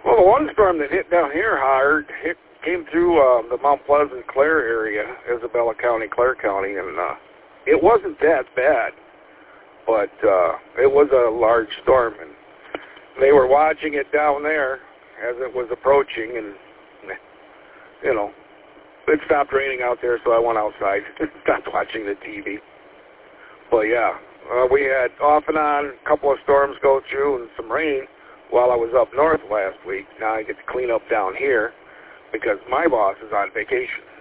Well, the one storm that hit down here hard came through the Mount Pleasant, Clare area, Isabella County, Clare County, and it wasn't that bad, but it was a large storm, and they were watching it down there as it was approaching, and, you know, it stopped raining out there, so I went outside and stopped watching the TV. But, yeah, we had off and on a couple of storms go through and some rain while I was up north last week. Now I get to clean up down here because my boss is on vacation.